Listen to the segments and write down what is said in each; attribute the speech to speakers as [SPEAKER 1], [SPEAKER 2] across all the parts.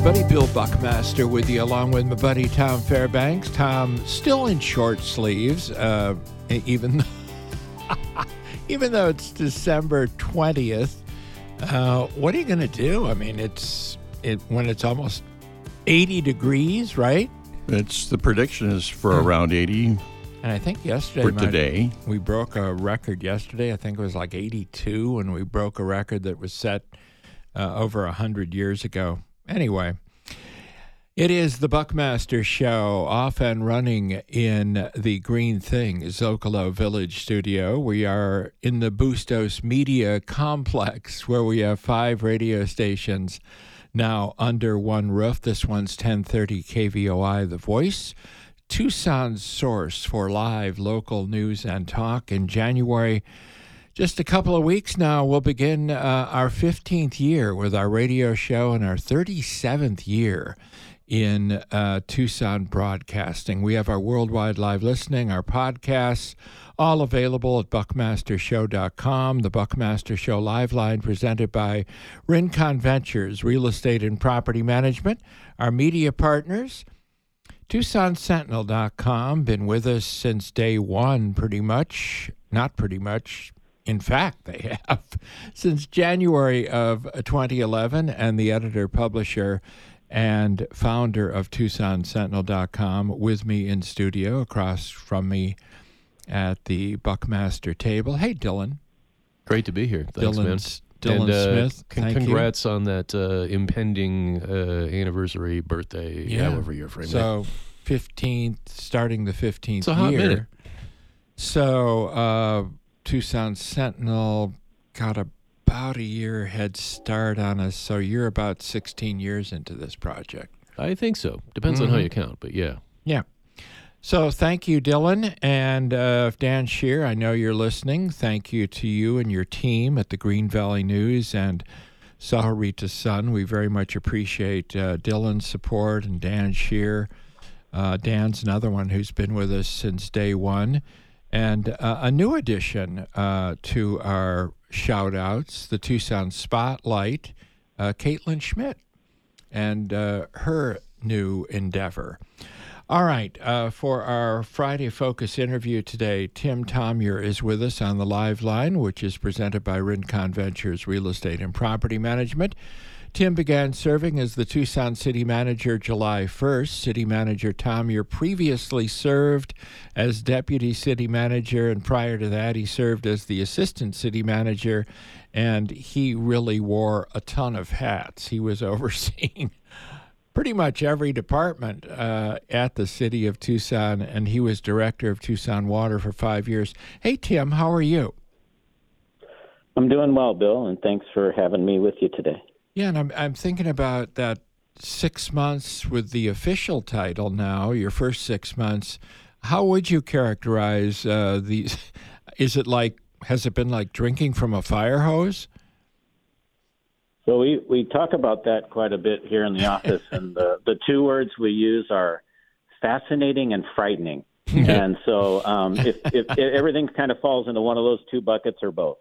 [SPEAKER 1] everybody. Bill Buckmaster with you, along with my buddy Tom Fairbanks. Tom still in short sleeves, even though it's December 20th. What are you going to do? I mean, when it's almost 80 degrees, right?
[SPEAKER 2] The prediction is for around 80.
[SPEAKER 1] And I think yesterday,
[SPEAKER 2] for today,
[SPEAKER 1] we broke a record yesterday. I think it was like 82, and we broke a record that was set over 100 years ago. Anyway, it is the Buckmaster Show, off and running in the Green Thing Zocalo Village studio. We are in the Bustos Media Complex, where we have 5 radio stations now under one roof. This one's 1030 KVOI, The Voice, Tucson's source for live local news and talk. In January, just a couple of weeks now, we'll begin our 15th year with our radio show and our 37th year in Tucson broadcasting. We have our worldwide live listening, our podcasts, all available at buckmastershow.com. The Buckmaster Show Live Line presented by Rincon Ventures, Real Estate and Property Management. Our media partners, TucsonSentinel.com, been with us since day one, pretty much. Not pretty much. In fact, they have since January of 2011, and the editor, publisher, and founder of TucsonSentinel.com with me in studio, across from me at the Buckmaster table. Hey, Dylan.
[SPEAKER 3] Great to be here. Thanks, man.
[SPEAKER 1] Dylan Smith,
[SPEAKER 3] congrats on that impending anniversary, birthday, however you're framing it.
[SPEAKER 1] So 15th, starting the 15th
[SPEAKER 3] it's a hot
[SPEAKER 1] year.
[SPEAKER 3] Minute.
[SPEAKER 1] So Tucson Sentinel got about a year head start on us, so you're about 16 years into this project.
[SPEAKER 3] I think so. Depends on how you count, but yeah.
[SPEAKER 1] Yeah. So thank you, Dylan. And Dan Shear, I know you're listening. Thank you to you and your team at the Green Valley News and Sahuarita Sun. We very much appreciate Dylan's support, and Dan Shear. Dan's another one who's been with us since day one. And a new addition to our shout-outs, the Tucson Spotlight, Caitlin Schmidt, and her new endeavor. All right, for our Friday Focus interview today, Tim Tomyer is with us on the live line, which is presented by Rincon Ventures Real Estate and Property Management. Tim began serving as the Tucson City Manager July 1st. City Manager Tomyer previously served as Deputy City Manager, and prior to that, he served as the Assistant City Manager, and he really wore a ton of hats. He was overseeing pretty much every department at the city of Tucson, and he was Director of Tucson Water for 5 years. Hey, Tim, how are you?
[SPEAKER 4] I'm doing well, Bill, and thanks for having me with you today.
[SPEAKER 1] Yeah, and I'm thinking about that 6 months with the official title now, your first 6 months. How would you characterize these? Has it been like drinking from a fire hose?
[SPEAKER 4] So we talk about that quite a bit here in the office, and the two words we use are fascinating and frightening. And so if everything kind of falls into one of those two buckets or both.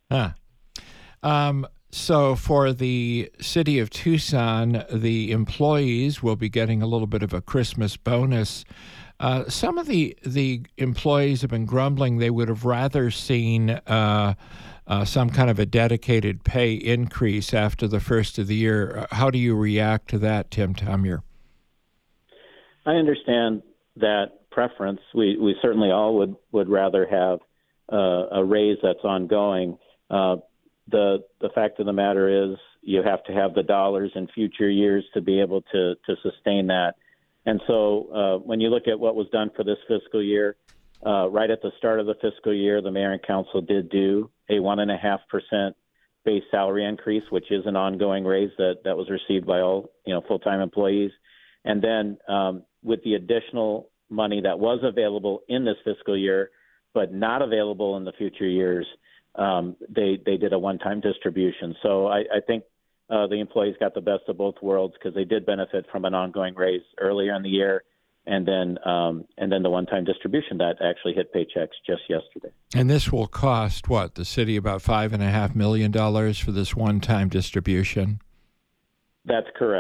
[SPEAKER 1] So for the city of Tucson, the employees will be getting a little bit of a Christmas bonus. Some of the employees have been grumbling they would have rather seen some kind of a dedicated pay increase after the first of the year. How do you react to that, Tim Tomyer?
[SPEAKER 4] I understand that preference. We certainly all would rather have a raise that's ongoing. The fact of the matter is you have to have the dollars in future years to be able to sustain that. And so when you look at what was done for this fiscal year, right at the start of the fiscal year, the mayor and council did do a 1.5% base salary increase, which is an ongoing raise that was received by all full-time employees. And then with the additional money that was available in this fiscal year, but not available in the future years, they did a one-time distribution. So I think the employees got the best of both worlds because they did benefit from an ongoing raise earlier in the year, and then the one-time distribution that actually hit paychecks just yesterday.
[SPEAKER 1] And this will cost what, the city about $5.5 million for this one-time distribution?
[SPEAKER 4] That's correct.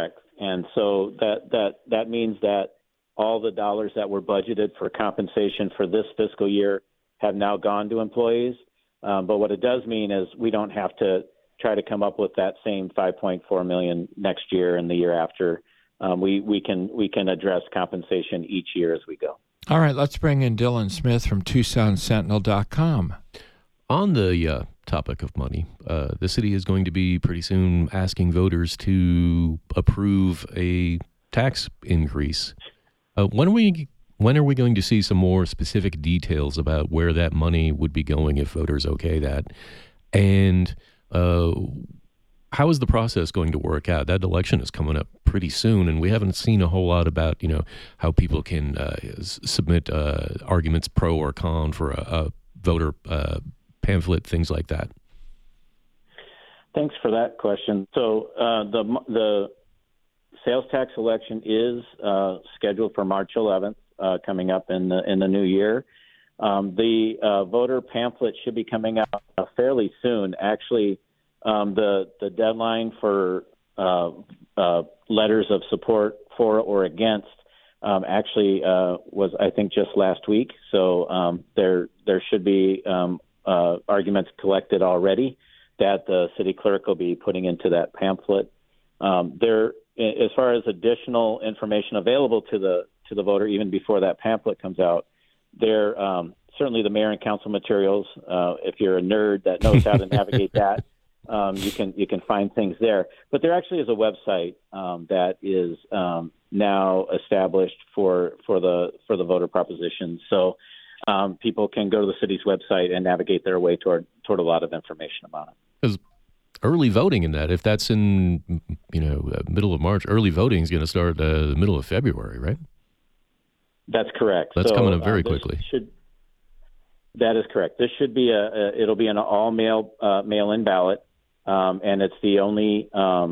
[SPEAKER 4] And so that means that all the dollars that were budgeted for compensation for this fiscal year have now gone to employees. But what it does mean is we don't have to try to come up with that same $5.4 million next year and the year after. We can address compensation each year as we go.
[SPEAKER 1] All right, let's bring in Dylan Smith from TucsonSentinel.com.
[SPEAKER 3] On the topic of money, the city is going to be pretty soon asking voters to approve a tax increase. When are we going to see some more specific details about where that money would be going if voters okay that? And how is the process going to work out? That election is coming up pretty soon, and we haven't seen a whole lot about, how people can submit arguments pro or con for a voter pamphlet, things like that.
[SPEAKER 4] Thanks for that question. So the sales tax election is scheduled for March 11th, coming up in the new year. The voter pamphlet should be coming out fairly soon. Actually, the deadline for letters of support for or against actually was, I think, just last week. So there should be arguments collected already that the city clerk will be putting into that pamphlet. As far as additional information available to the voter, even before that pamphlet comes out, there certainly the mayor and council materials. If you're a nerd that knows how to navigate that, you can find things there. But there actually is a website that is now established for the voter proposition. So people can go to the city's website and navigate their way toward a lot of information about it.
[SPEAKER 3] Because early voting in that, if that's in middle of March, early voting is going to start the middle of February, right?
[SPEAKER 4] That's correct.
[SPEAKER 3] That's coming up very quickly.
[SPEAKER 4] That is correct. This should be it'll be an all mail-in ballot, and it's the only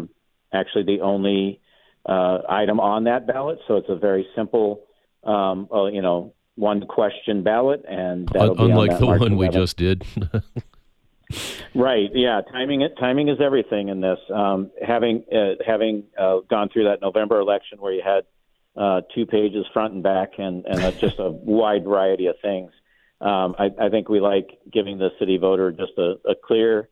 [SPEAKER 4] item on that ballot. So it's a very simple, one question ballot, and that'll be
[SPEAKER 3] unlike the
[SPEAKER 4] March
[SPEAKER 3] one
[SPEAKER 4] 11th.
[SPEAKER 3] we just did.
[SPEAKER 4] Right. Yeah. Timing is everything in this. Having gone through that November election where you had 2 pages front and back and just a wide variety of things. I think we like giving the city voter just a clear,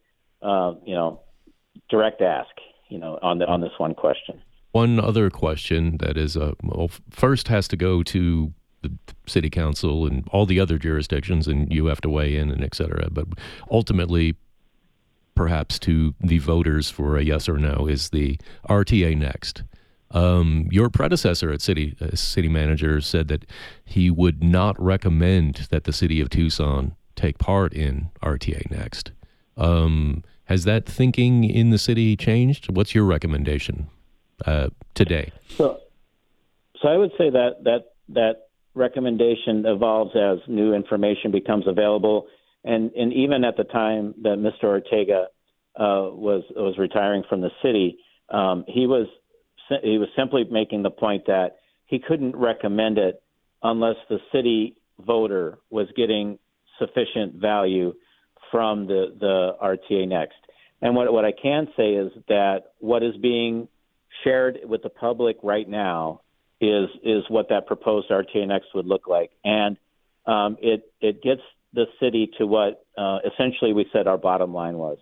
[SPEAKER 4] direct ask, on this one question.
[SPEAKER 3] One other question that is, first has to go to the city council and all the other jurisdictions, and you have to weigh in and et cetera. But ultimately, perhaps to the voters for a yes or no is the RTA next. Your predecessor at city manager said that he would not recommend that the city of Tucson take part in RTA next. Has that thinking in the city changed? What's your recommendation today?
[SPEAKER 4] So I would say that recommendation evolves as new information becomes available, and even at the time that Mr. Ortega was retiring from the city, he was simply making the point that he couldn't recommend it unless the city voter was getting sufficient value from the RTA Next. And what I can say is that what is being shared with the public right now is what that proposed RTA Next would look like. And it gets the city to what essentially we said our bottom line was.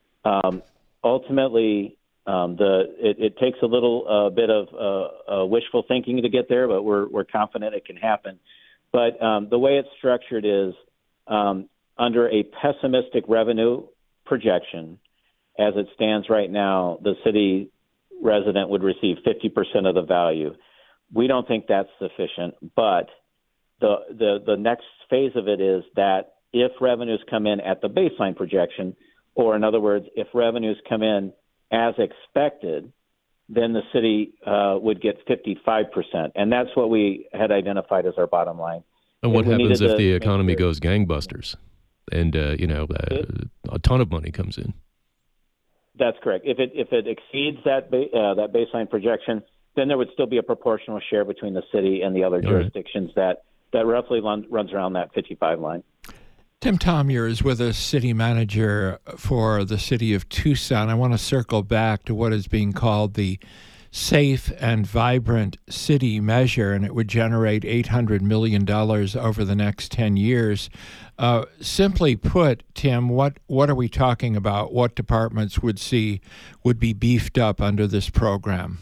[SPEAKER 4] Ultimately, it takes a little bit of wishful thinking to get there, but we're confident it can happen. But the way it's structured is under a pessimistic revenue projection, as it stands right now, the city resident would receive 50% of the value. We don't think that's sufficient, but the next phase of it is that if revenues come in at the baseline projection, or in other words, if revenues come in as expected, then the city would get 55%. And that's what we had identified as our bottom line.
[SPEAKER 3] And what happens if the economy goes gangbusters and, a ton of money comes in?
[SPEAKER 4] That's correct. If it exceeds that baseline projection, then there would still be a proportional share between the city and the other jurisdictions that roughly runs around that 55 line.
[SPEAKER 1] Tim Tomyer is with us, city manager for the city of Tucson. I want to circle back to what is being called the Safe and Vibrant City measure, and it would generate $800 million over the next 10 years. Simply put, Tim, what are we talking about? What departments would be beefed up under this program?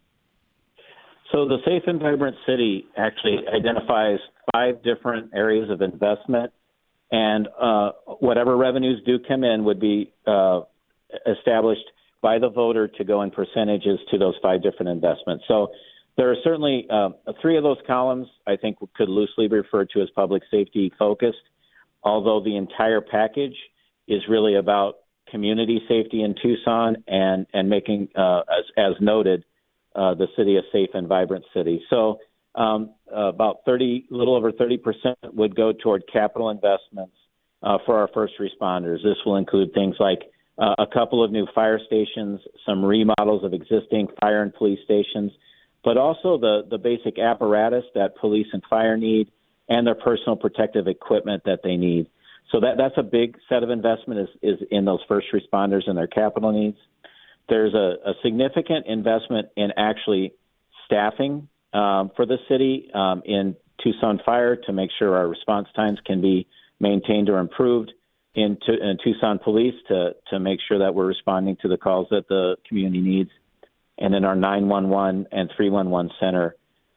[SPEAKER 4] So the Safe and Vibrant City actually identifies 5 different areas of investment, and whatever revenues do come in would be established by the voter to go in percentages to those 5 different investments. So there are certainly 3 of those columns I think could loosely be referred to as public safety focused, although the entire package is really about community safety in Tucson and making, as noted, the city a safe and vibrant city. So about little over 30% would go toward capital investments for our first responders. This will include things like a couple of new fire stations, some remodels of existing fire and police stations, but also the basic apparatus that police and fire need and their personal protective equipment that they need. So that's a big set of investment is in those first responders and their capital needs. There's a significant investment in actually staffing for the city in Tucson Fire to make sure our response times can be maintained or improved, in Tucson Police to make sure that we're responding to the calls that the community needs, and in our 911 and 311 center.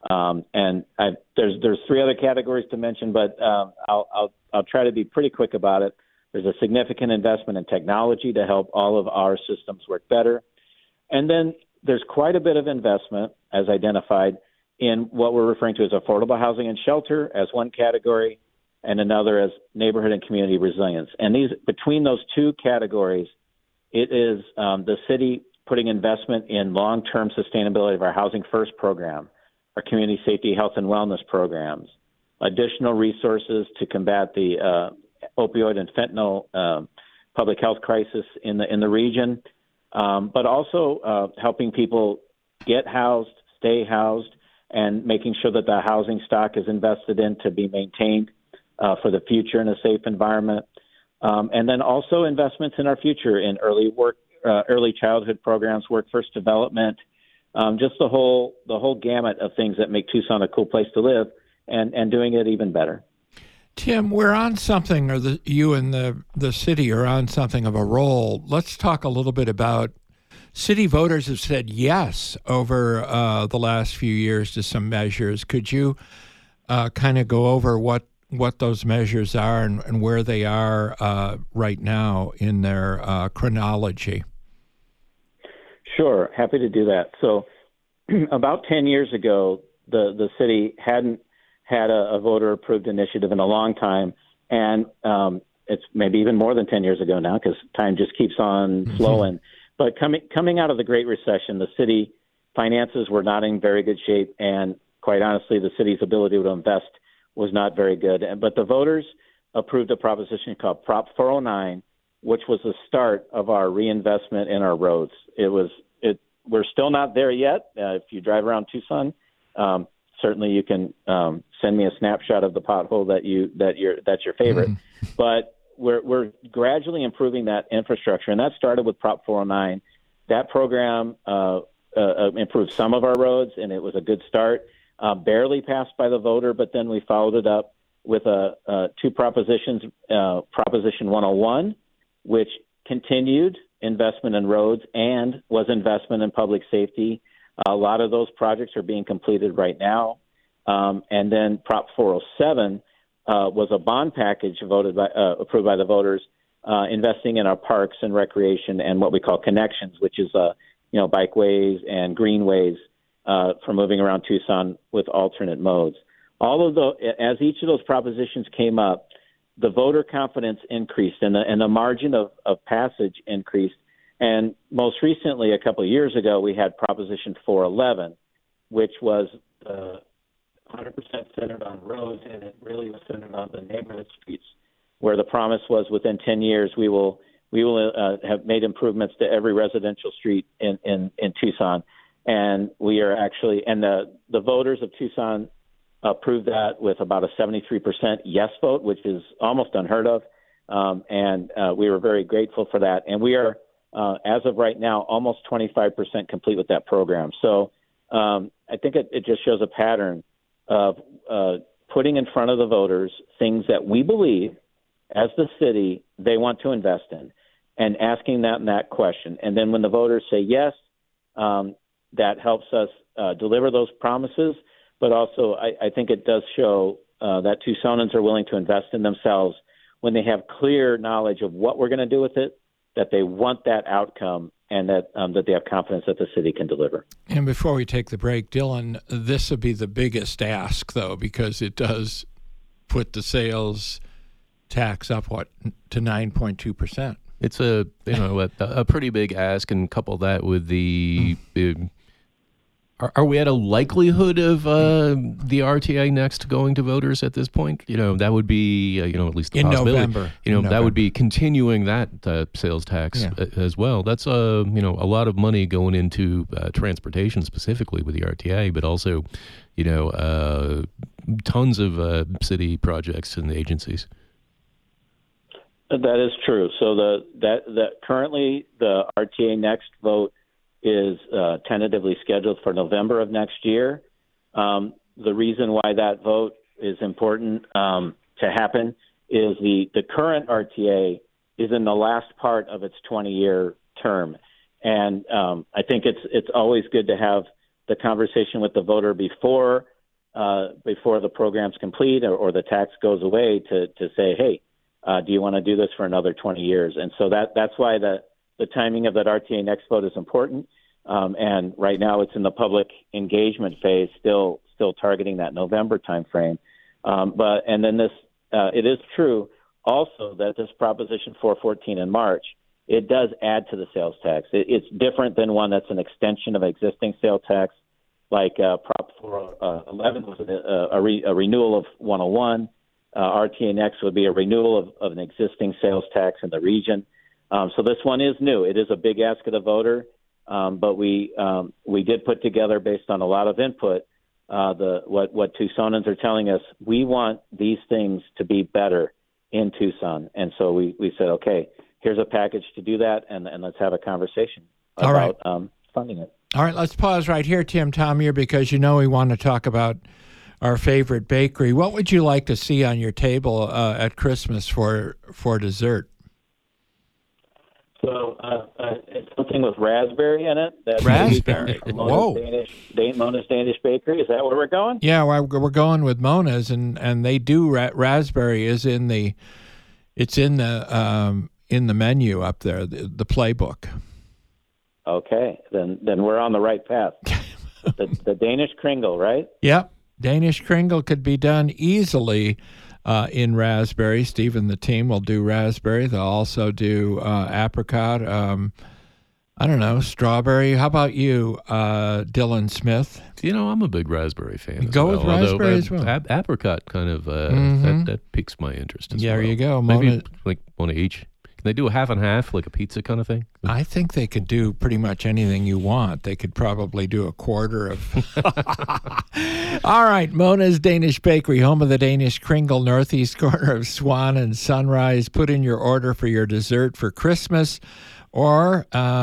[SPEAKER 4] There's 3 other categories to mention, but I'll try to be pretty quick about it. There's a significant investment in technology to help all of our systems work better. And then there's quite a bit of investment, as identified, in what we're referring to as affordable housing and shelter as one category, and another as neighborhood and community resilience. And between those 2 categories, it is the city putting investment in long-term sustainability of our Housing First program, our community safety, health, and wellness programs, additional resources to combat the opioid and fentanyl public health crisis in the region, but also helping people get housed, stay housed, and making sure that the housing stock is invested in to be maintained for the future in a safe environment. And then also investments in our future in early childhood programs, workforce development, just the whole gamut of things that make Tucson a cool place to live, and doing it even better.
[SPEAKER 1] Tim, we're on something, or you and the city are on something of a roll. Let's talk a little bit about city voters have said yes over the last few years to some measures. Could you kind of go over what those measures are and where they are right now in their chronology?
[SPEAKER 4] Sure, happy to do that. So about 10 years ago, the city hadn't had a voter-approved initiative in a long time, and it's maybe even more than 10 years ago now because time just keeps on flowing. But coming out of the Great Recession, the city finances were not in very good shape, and quite honestly, the city's ability to invest was not very good. But the voters approved a proposition called Prop 409, which was the start of our reinvestment in our roads. We're still not there yet. If you drive around Tucson, certainly you can send me a snapshot of the pothole that's your favorite. But we're gradually improving that infrastructure, and that started with Prop 409. That program improved some of our roads, and it was a good start. Barely passed by the voter, but then we followed it up with 2 propositions. Proposition 101, which continued investment in roads and was investment in public safety. A lot of those projects are being completed right now. And then Prop 407 was a bond package approved by the voters, investing in our parks and recreation and what we call connections, which is bikeways and greenways for moving around Tucson with alternate modes. As each of those propositions came up, the voter confidence increased and the margin of passage increased. And most recently, a couple of years ago, we had Proposition 411, which was 100% centered on roads, and it really was centered on the neighborhood streets, where the promise was within 10 years we will have made improvements to every residential street in Tucson. And we are actually, and the voters of Tucson approved that with about a 73% yes vote, which is almost unheard of. And we were very grateful for that. And we are as of right now, almost 25% complete with that program. So I think it just shows a pattern of putting in front of the voters things that we believe, as the city, they want to invest in, and asking that question. And then when the voters say yes, that helps us deliver those promises. But also, I think it does show that Tucsonans are willing to invest in themselves when they have clear knowledge of what we're going to do with it, that they want that outcome, and that they have confidence that the city can deliver.
[SPEAKER 1] And before we take the break, Dylan, this would be the biggest ask, though, because it does put the sales tax up, to 9.2%.
[SPEAKER 3] It's a pretty big ask, and couple that with the are we at a likelihood of the RTA Next going to voters at this point? That would be at least a possibility.
[SPEAKER 1] November.
[SPEAKER 3] That would be continuing that sales tax as well. That's a lot of money going into transportation specifically with the RTA, but also tons of city projects and agencies.
[SPEAKER 4] That is true. So that currently the RTA Next vote is tentatively scheduled for November of next year. The reason why that vote is important to happen is the current RTA is in the last part of its 20-year term, and I think it's always good to have the conversation with the voter before the program's complete or the tax goes away to say, hey, do you want to do this for another 20 years? And so that's why the timing of that RTA Next vote is important. And right now it's in the public engagement phase, still targeting that November timeframe. And then it is true also that this Proposition 414 in March, it does add to the sales tax. It's different than one that's an extension of existing sales tax, like Prop 411 was a renewal of 101. RTA Next would be a renewal of an existing sales tax in the region. So this one is new. It is a big ask of the voter, but we did put together, based on a lot of input, what Tucsonans are telling us. We want these things to be better in Tucson, and so we said, okay, here's a package to do that, and let's have a conversation about funding it.
[SPEAKER 1] All right, let's pause right here, Tim Thomier, because we want to talk about our favorite bakery. What would you like to see on your table at Christmas for dessert?
[SPEAKER 4] So it's something with raspberry in it.
[SPEAKER 1] Raspberry? Whoa.
[SPEAKER 4] Mona's Danish Bakery. Is that where we're going?
[SPEAKER 1] Yeah, we're going with Mona's, and they do raspberry is in the menu up there, the playbook.
[SPEAKER 4] Okay, then we're on the right path. the Danish Kringle, right?
[SPEAKER 1] Yep. Danish Kringle could be done easily in raspberry. Steve and the team will do raspberry. They'll also do apricot. I don't know, strawberry. How about you, Dylan Smith?
[SPEAKER 3] I'm a big raspberry fan.
[SPEAKER 1] You go with raspberry as well.
[SPEAKER 3] Apricot kind of that piques my interest as well.
[SPEAKER 1] There you go.
[SPEAKER 3] Maybe like one of each. Can they do a half and half, like a pizza kind of thing?
[SPEAKER 1] I think they could do pretty much anything you want. They could probably do a quarter of. All right, Mona's Danish Bakery, home of the Danish Kringle, northeast corner of Swan and Sunrise. Put in your order for your dessert for Christmas, or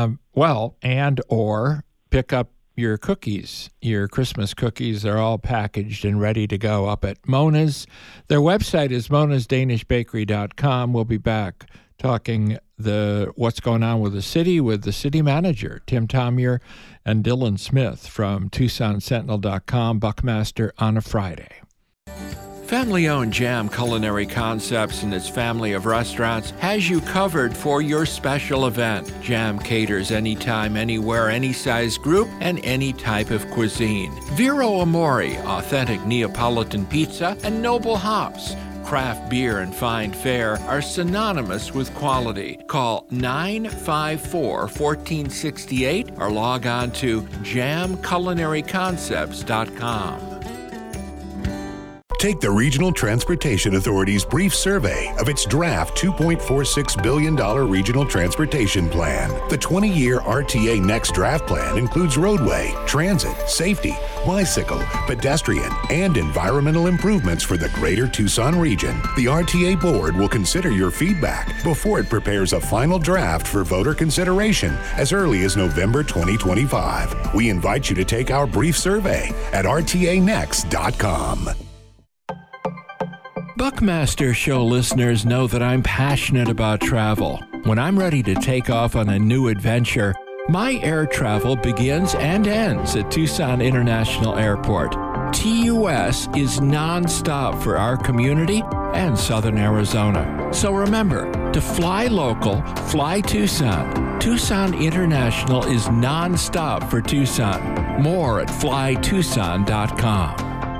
[SPEAKER 1] pick up your cookies. Your Christmas cookies are all packaged and ready to go up at Mona's. Their website is monasdanishbakery.com. We'll be back talking what's going on with the city manager, Tim Thomier, and Dylan Smith from TucsonSentinel.com, Buckmaster on a Friday. Family-owned Jam Culinary Concepts and its family of restaurants has you covered for your special event. Jam caters anytime, anywhere, any size group, and any type of cuisine. Vero Amore, authentic Neapolitan pizza, and Noble Hops. Craft beer and fine fare are synonymous with quality. Call 954-1468 or log on to jamculinaryconcepts.com.
[SPEAKER 5] Take the Regional Transportation Authority's brief survey of its draft $2.46 billion Regional Transportation Plan. The 20-year RTA Next Draft Plan includes roadway, transit, safety, bicycle, pedestrian, and environmental improvements for the greater Tucson region. The RTA Board will consider your feedback before it prepares a final draft for voter consideration as early as November 2025. We invite you to take our brief survey at rtanext.com.
[SPEAKER 1] Buckmaster Show listeners know that I'm passionate about travel. When I'm ready to take off on a new adventure, my air travel begins and ends at Tucson International Airport. TUS is nonstop for our community and Southern Arizona. So remember, to fly local, fly Tucson. Tucson International is nonstop for Tucson. More at flytucson.com.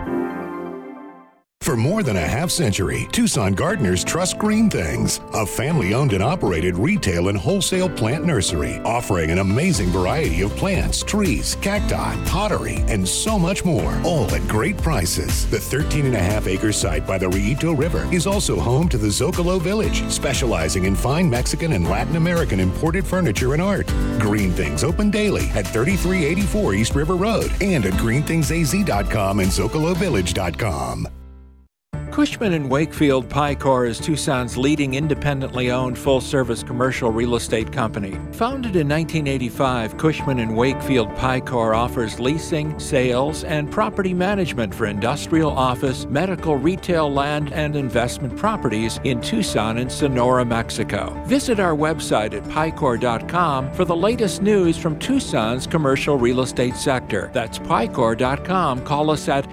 [SPEAKER 5] For more than a half century, Tucson gardeners trust Green Things, a family-owned and operated retail and wholesale plant nursery, offering an amazing variety of plants, trees, cacti, pottery, and so much more, all at great prices. The 13.5-acre site by the Rillito River is also home to the Zocalo Village, specializing in fine Mexican and Latin American imported furniture and art. Green Things open daily at 3384 East River Road and at greenthingsaz.com and zocalovillage.com.
[SPEAKER 1] Cushman & Wakefield Picor is Tucson's leading independently owned full-service commercial real estate company. Founded in 1985, Cushman & Wakefield Picor offers leasing, sales, and property management for industrial, office, medical, retail, land, and investment properties in Tucson and Sonora, Mexico. Visit our website at picor.com for the latest news from Tucson's commercial real estate sector. That's picor.com. Call us at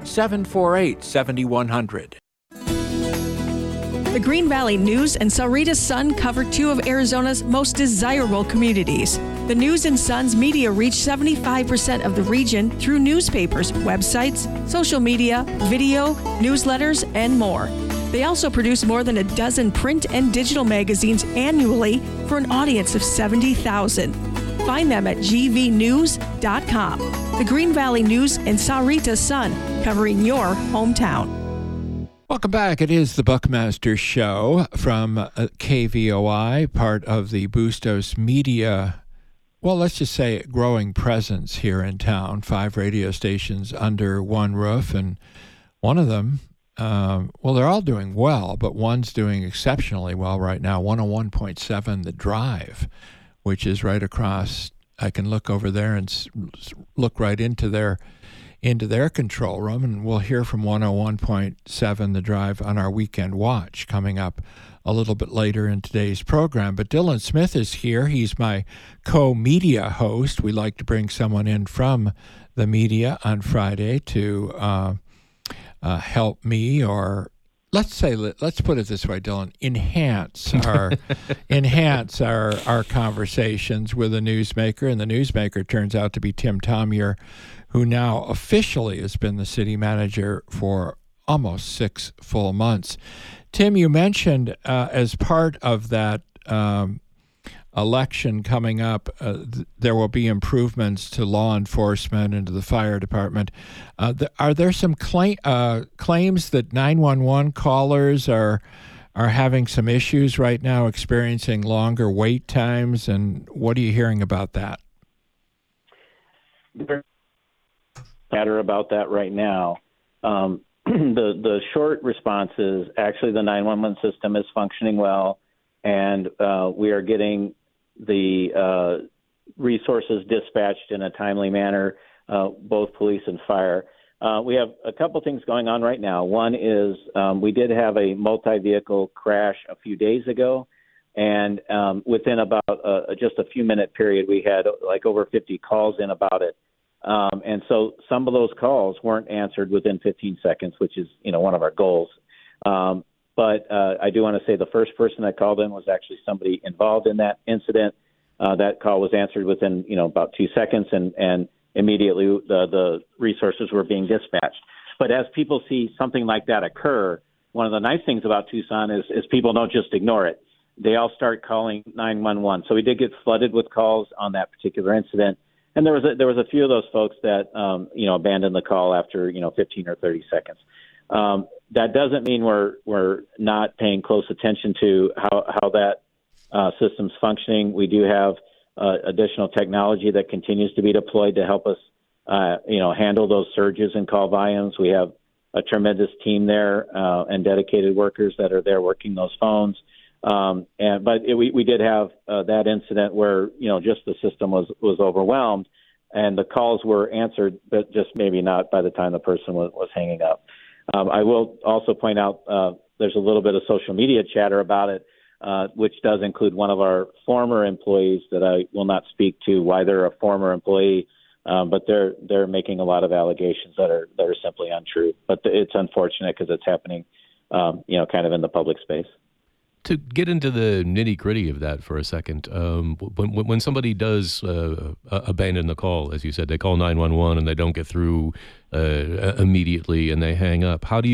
[SPEAKER 1] 748-7100.
[SPEAKER 6] The Green Valley News and Sahuarita Sun cover two of Arizona's most desirable communities. The News and Sun's media reach 75% of the region through newspapers, websites, social media, video, newsletters, and more. They also produce more than a dozen print and digital magazines annually for an audience of 70,000. Find them at gvnews.com. The Green Valley News and Sahuarita Sun, covering your hometown.
[SPEAKER 1] Welcome back. It is the Buckmaster Show from KVOI, part of the Bustos Media, well, let's just say growing presence here in town. 5 radio stations under one roof, and one of them, well, they're all doing well, but one's doing exceptionally well right now, 101.7 The Drive, which is right across. I can look over there and look right into their control room, and we'll hear from 101.7 The Drive on our Weekend Watch coming up a little bit later in today's program. But Dylan Smith is here. He's my co-media host. We like to bring someone in from the media on Friday to help me, or let's put it this way, Dylan, enhance our conversations with a newsmaker. And the newsmaker turns out to be Tim Tomyer, who now officially has been the city manager for almost 6 full months. Tim, you mentioned as part of that election coming up, there will be improvements to law enforcement and to the fire department. Are there some claims that 911 callers are having some issues right now, experiencing longer wait times, and what are you hearing about that?
[SPEAKER 4] Matter about that right now. The short response is actually the 911 system is functioning well, and we are getting the resources dispatched in a timely manner, both police and fire. We have a couple things going on right now. One is we did have a multi-vehicle crash a few days ago, and within about just a few minute period, we had like over 50 calls in about it. And so some of those calls weren't answered within 15 seconds, which is, one of our goals. But I do want to say the first person that called in was actually somebody involved in that incident. That call was answered within, about 2 seconds, and immediately the resources were being dispatched. But as people see something like that occur, one of the nice things about Tucson is people don't just ignore it. They all start calling 911. So we did get flooded with calls on that particular incident. And there was a few of those folks that, abandoned the call after, 15 or 30 seconds. That doesn't mean we're not paying close attention to how that system's functioning. We do have additional technology that continues to be deployed to help us, handle those surges in call volumes. We have a tremendous team there and dedicated workers that are there working those phones. We did have that incident where just the system was overwhelmed, and the calls were answered, but just maybe not by the time the person was hanging up. I will also point out there's a little bit of social media chatter about it, which does include one of our former employees that I will not speak to why they're a former employee, but they're making a lot of allegations that are simply untrue. But it's unfortunate because it's happening, kind of in the public space.
[SPEAKER 3] To get into the nitty-gritty of that for a second, when somebody does abandon the call, as you said, they call 911 and they don't get through immediately and they hang up, how do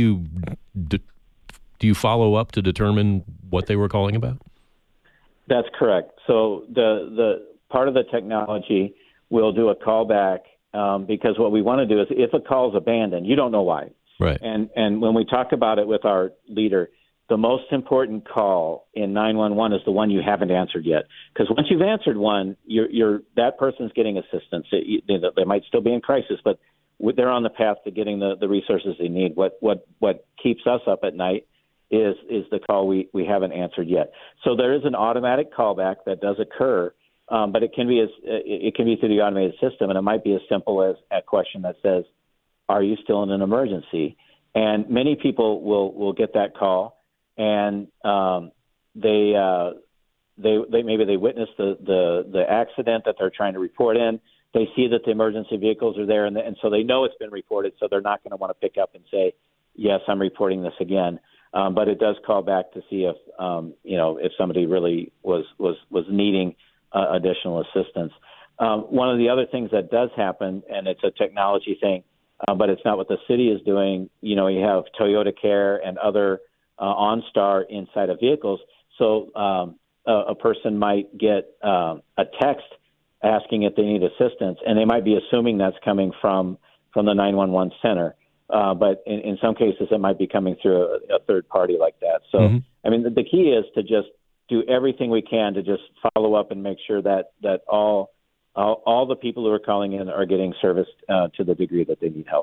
[SPEAKER 3] you follow up to determine what they were calling about?
[SPEAKER 4] That's correct. So the part of the technology will do a callback because what we want to do is if a call is abandoned, you don't know why.
[SPEAKER 3] Right.
[SPEAKER 4] And when we talk about it with our leader, the most important call in 911 is the one you haven't answered yet. Because once you've answered one, that person's getting assistance. They might still be in crisis, but they're on the path to getting the resources they need. What keeps us up at night is the call we haven't answered yet. So there is an automatic callback that does occur, but it can be through the automated system, and it might be as simple as a question that says, "Are you still in an emergency?" And many people will get that call. And they maybe witness the accident that they're trying to report in. They see that the emergency vehicles are there, and so they know it's been reported. So they're not going to want to pick up and say, "Yes, I'm reporting this again." But it does call back to see if somebody really was needing additional assistance. One of the other things that does happen, and it's a technology thing, but it's not what the city is doing. You have Toyota Care and other OnStar inside of vehicles. So a person might get a text asking if they need assistance, and they might be assuming that's coming from the 911 center. But in some cases, it might be coming through a third party like that. So, I mean, the key is to just do everything we can to just follow up and make sure that all the people who are calling in are getting serviced to the degree that they need help.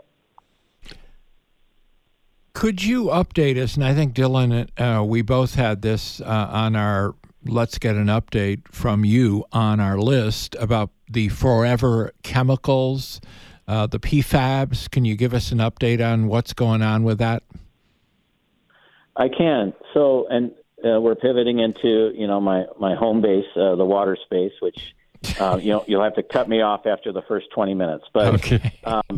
[SPEAKER 1] Could you update us? And I think, Dylan, we both had this on our Let's Get an Update from you on our list about the forever chemicals, the PFABs. Can you give us an update on what's going on with that?
[SPEAKER 4] I can. So, and we're pivoting into, my home base, the water space, which, you'll have to cut me off after the first 20 minutes. But
[SPEAKER 1] okay.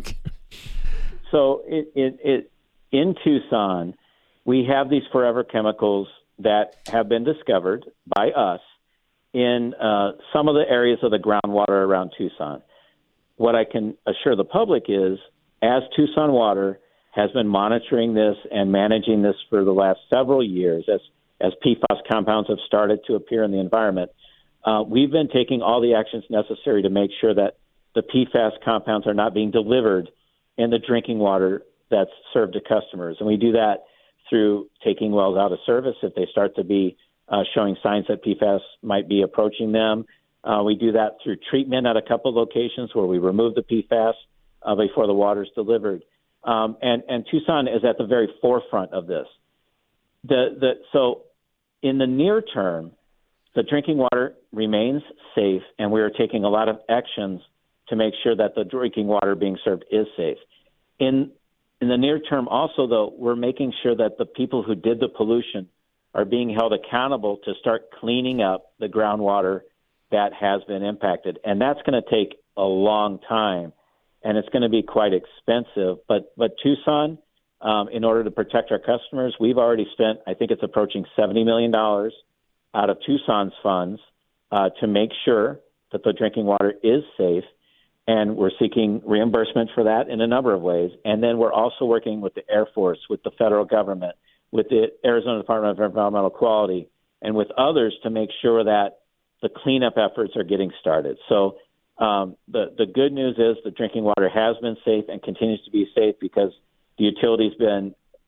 [SPEAKER 4] So in Tucson, we have these forever chemicals that have been discovered by us in some of the areas of the groundwater around Tucson. What I can assure the public is, as Tucson Water has been monitoring this and managing this for the last several years, as PFAS compounds have started to appear in the environment, we've been taking all the actions necessary to make sure that the PFAS compounds are not being delivered in the drinking water that's served to customers. And we do that through taking wells out of service if they start to be showing signs that PFAS might be approaching them. We do that through treatment at a couple of locations where we remove the PFAS before the water is delivered. And Tucson is at the very forefront of this. So in the near term, the drinking water remains safe, and we are taking a lot of actions to make sure that the drinking water being served is safe. In the near term also, though, we're making sure that the people who did the pollution are being held accountable to start cleaning up the groundwater that has been impacted. And that's going to take a long time, and it's going to be quite expensive. But Tucson, in order to protect our customers, we've already spent, I think it's approaching $70 million out of Tucson's funds to make sure that the drinking water is safe. And we're seeking reimbursement for that in a number of ways. And then we're also working with the Air Force, with the federal government, with the Arizona Department of Environmental Quality, and with others to make sure that the cleanup efforts are getting started. So the good news is the drinking water has been safe and continues to be safe because the utility's been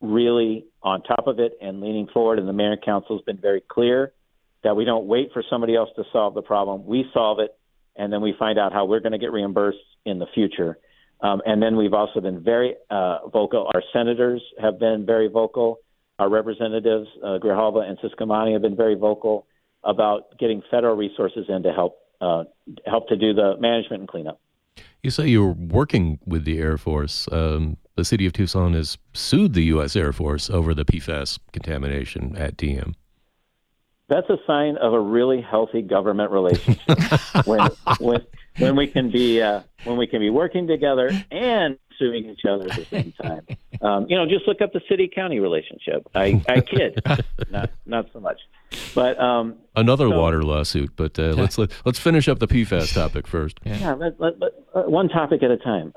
[SPEAKER 4] really on top of it and leaning forward, and the Mayor and Council has been very clear that we don't wait for somebody else to solve the problem. We solve it, and then we find out how we're going to get reimbursed in the future. And then we've also been very vocal. Our senators have been very vocal. Our representatives, Grijalva and Ciscomani, have been very vocal about getting federal resources in to help to do the management and cleanup.
[SPEAKER 3] You say you're working with the Air Force. The city of Tucson has sued the U.S. Air Force over the PFAS contamination at DM.
[SPEAKER 4] That's a sign of a really healthy government relationship when we can be working together and suing each other at the same time. Just look up the city-county relationship. I kid, not so much. But
[SPEAKER 3] another water lawsuit. But let's finish up the PFAS topic first.
[SPEAKER 4] Yeah, one topic at a time.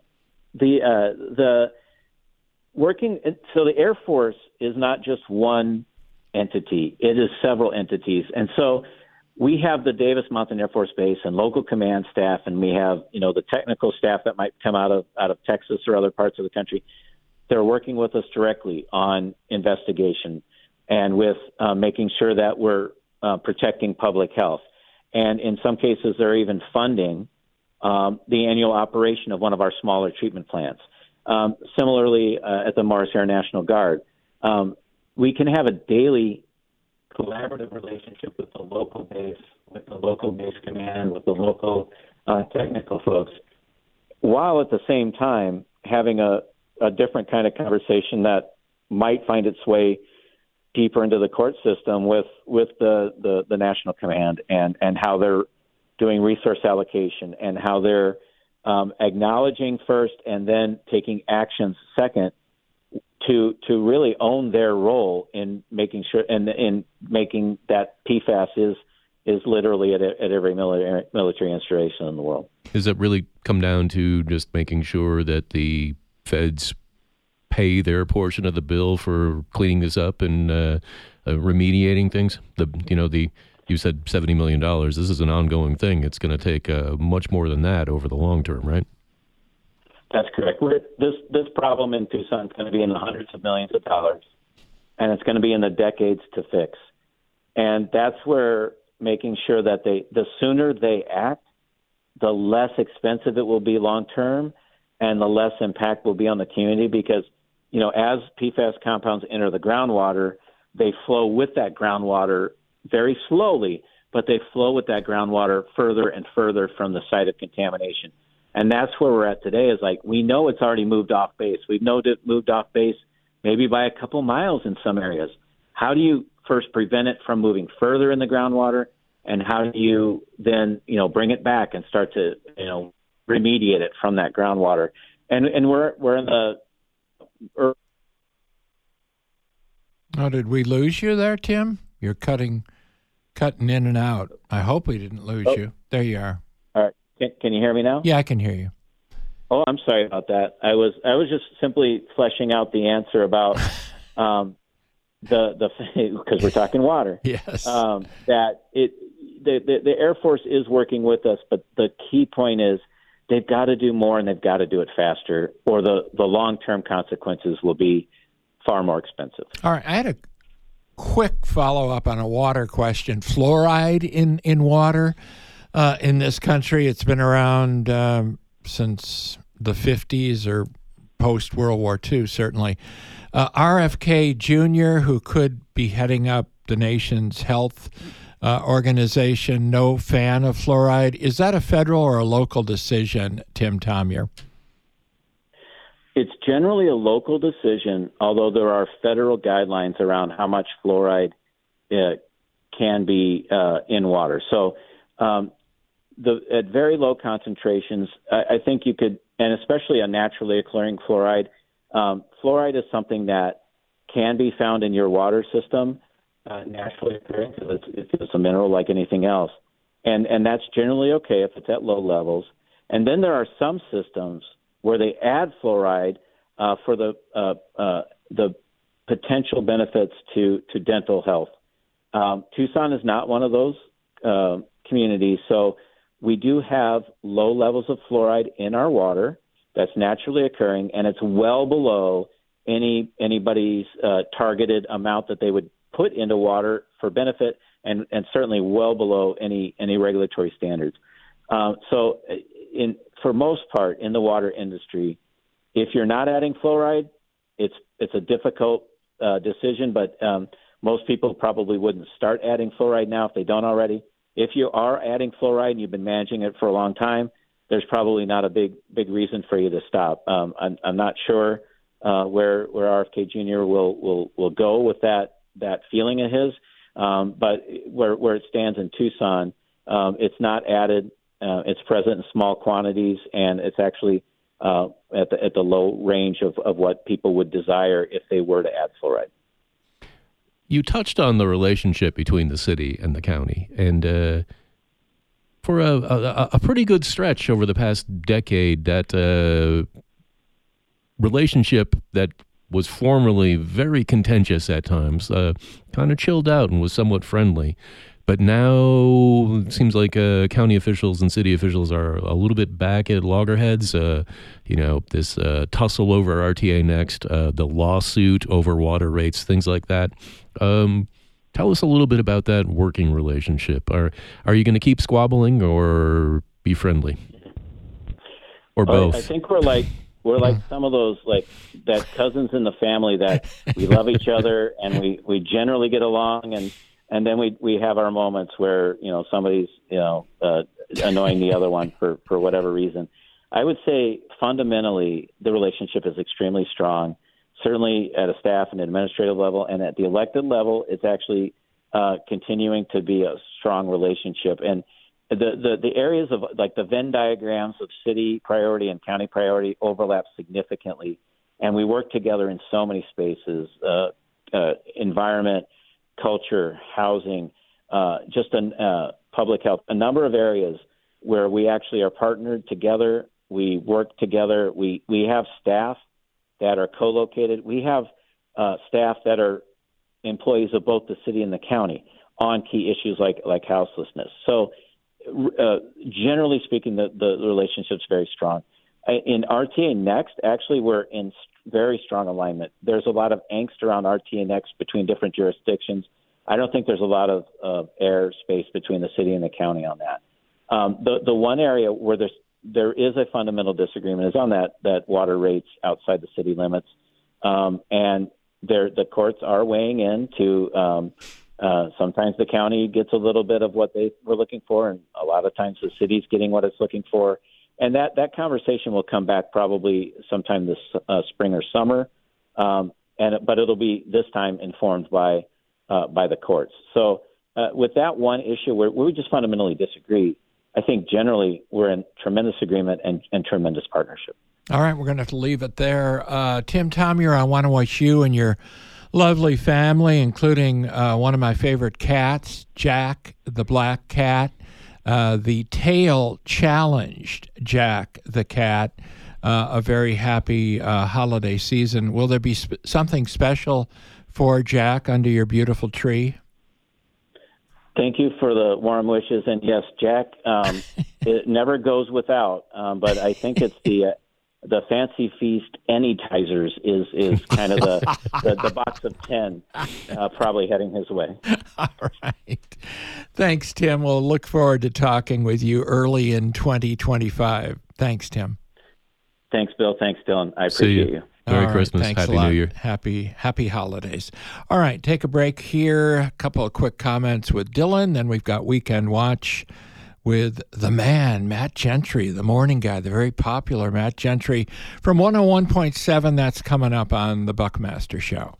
[SPEAKER 4] The working. So the Air Force is not just one entity; it is several entities, and so we have the Davis Mountain Air Force Base and local command staff, and we have the technical staff that might come out of Texas or other parts of the country. They're working with us directly on investigation and with making sure that we're protecting public health. And in some cases, they're even funding the annual operation of one of our smaller treatment plants. Similarly, at the Morris Air National Guard, we can have a daily collaborative relationship with the local base, with the local base command, with the local technical folks, while at the same time having a different kind of conversation that might find its way deeper into the court system with the national command and how they're doing resource allocation and how they're acknowledging first and then taking actions second to really own their role in making sure and in making that PFAS is literally at every military installation in the world.
[SPEAKER 3] Does it really come down to just making sure that the feds pay their portion of the bill for cleaning this up and remediating things? You said $70 million. This is an ongoing thing. It's going to take much more than that over the long term, right?
[SPEAKER 4] That's correct. This problem in Tucson is going to be in the hundreds of millions of dollars, and it's going to be in the decades to fix. And that's where making sure that the sooner they act, the less expensive it will be long term, and the less impact will be on the community. Because as PFAS compounds enter the groundwater, they flow with that groundwater very slowly, but they flow with that groundwater further and further from the site of contamination. And that's where we're at today is we know it's already moved off base. We've known it moved off base maybe by a couple miles in some areas. How do you first prevent it from moving further in the groundwater? And how do you then, bring it back and start to, remediate it from that groundwater? And we're in the...
[SPEAKER 1] Oh, did we lose you there, Tim? You're cutting in and out. I hope we didn't lose you. There you are.
[SPEAKER 4] All right. Can you hear me now?
[SPEAKER 1] Yeah, I can hear you.
[SPEAKER 4] Oh, I'm sorry about that. I was just simply fleshing out the answer about because we're talking water.
[SPEAKER 1] Yes.
[SPEAKER 4] That the Air Force is working with us, but the key point is they've got to do more and they've got to do it faster, or the long-term consequences will be far more expensive.
[SPEAKER 1] All right. I had a quick follow-up on a water question. Fluoride in water in this country, it's been around since the 50s or post-World War II, certainly. RFK Jr., who could be heading up the nation's health organization, no fan of fluoride. Is that a federal or a local decision, Tim Tomyer?
[SPEAKER 4] It's generally a local decision, although there are federal guidelines around how much fluoride can be in water. So at very low concentrations, I think you could, and especially a naturally occurring fluoride, fluoride is something that can be found in your water system, naturally occurring, because it's a mineral like anything else. And that's generally okay if it's at low levels. And then there are some systems where they add fluoride for the potential benefits to dental health. Tucson is not one of those communities, so we do have low levels of fluoride in our water that's naturally occurring, and it's well below anybody's targeted amount that they would put into water for benefit, and certainly well below any regulatory standards. So for most part in the water industry, if you're not adding fluoride, it's a difficult decision, but most people probably wouldn't start adding fluoride now if they don't already. If you are adding fluoride and you've been managing it for a long time, there's probably not a big reason for you to stop. I'm not sure where RFK Jr. will go with that feeling of his, but where it stands in Tucson, it's not added. It's present in small quantities, and it's actually at the low range of what people would desire if they were to add fluoride.
[SPEAKER 3] You touched on the relationship between the city and the county, and for a pretty good stretch over the past decade, that relationship that was formerly very contentious at times kind of chilled out and was somewhat friendly. But now it seems like county officials and city officials are a little bit back at loggerheads. This tussle over RTA Next, the lawsuit over water rates, things like that. Tell us a little bit about that working relationship. Are you going to keep squabbling or be friendly, or both?
[SPEAKER 4] I think we're like some of those that cousins in the family that we love each other and we generally get along, and then we have our moments where somebody's annoying the other one for whatever reason. I would say fundamentally the relationship is extremely strong, certainly at a staff and administrative level, and at the elected level, it's actually continuing to be a strong relationship. And the areas of the Venn diagrams of city priority and county priority overlap significantly, and we work together in so many spaces: environment, culture, housing, public health, a number of areas where we actually are partnered together. We work together. We have staff that are co-located. We have staff that are employees of both the city and the county on key issues like houselessness. So generally speaking, the relationship's very strong. In RTA Next, actually, we're in very strong alignment. There's a lot of angst around RTA Next between different jurisdictions. I don't think there's a lot of air space between the city and the county on that. The one area where there is a fundamental disagreement is on that water rates outside the city limits, and the courts are weighing in to. Sometimes the county gets a little bit of what they were looking for, and a lot of times the city's getting what it's looking for. And that conversation will come back probably sometime this spring or summer, but it'll be this time informed by the courts. So with that one issue where we just fundamentally disagree, I think generally we're in tremendous agreement and tremendous partnership.
[SPEAKER 1] All right, we're going to have to leave it there. Tim Tomyer, I want to wish you and your lovely family, including one of my favorite cats, Jack the black cat, the tail challenged Jack the cat, a very happy holiday season. Will there be something special for Jack under your beautiful tree?
[SPEAKER 4] Thank you for the warm wishes. And yes, Jack, it never goes without, but I think it's the Fancy Feast Anytizers is kind of the box of 10 probably heading his way.
[SPEAKER 1] All right. Thanks, Tim. We'll look forward to talking with you early in 2025. Thanks, Tim.
[SPEAKER 4] Thanks, Bill. Thanks, Dylan. I appreciate you.
[SPEAKER 3] Merry Christmas. Happy New Year.
[SPEAKER 1] Happy holidays. All right, take a break here. A couple of quick comments with Dylan. Then we've got Weekend Watch with the man, Matt Gentry, the morning guy, the very popular Matt Gentry from 101.7. That's coming up on the Buckmaster Show.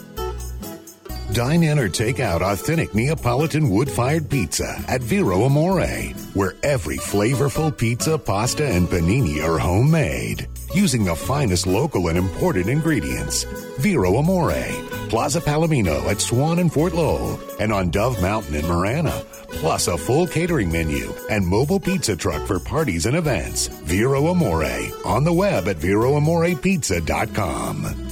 [SPEAKER 5] Dine in or take out authentic Neapolitan wood-fired pizza at Vero Amore, where every flavorful pizza, pasta, and panini are homemade, using the finest local and imported ingredients. Vero Amore, Plaza Palomino at Swan and Fort Lowell, and on Dove Mountain in Marana, plus a full catering menu and mobile pizza truck for parties and events. Vero Amore, on the web at VeroAmorePizza.com.